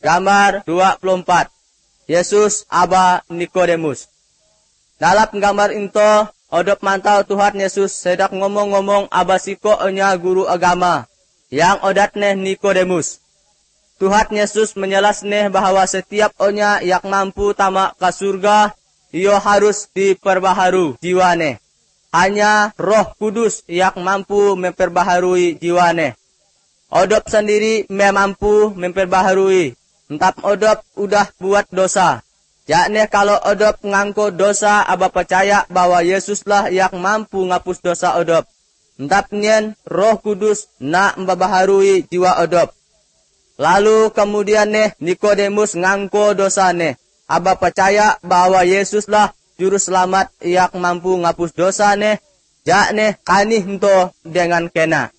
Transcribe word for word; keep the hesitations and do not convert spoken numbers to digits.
Gambar dua puluh empat. Yesus aba Nikodemus. Dalam gambar itu, odop mantau Tuhan Yesus sedang ngomong-ngomong aba siko nya guru agama, yang odatneh Nikodemus. Tuhan Yesus menjelasneh bahwa setiap onya yang mampu tamak ke surga, iyo harus diperbaharu jiwane. Hanya Roh Kudus yang mampu memperbaharui jiwane. Odop sendiri memampu memperbaharui. Entap odop udah buat dosa. Yakni kalau odop ngangko dosa, aba percaya bahwa Yesuslah yang mampu ngapus dosa odop. Entap nyen Roh Kudus nak membaharui jiwa odop. Lalu kemudian nih Nikodemus ngangko dosa nih. Aba percaya bahwa Yesuslah juru selamat yang mampu ngapus dosa nih. Yakni kanih ento dengan kena.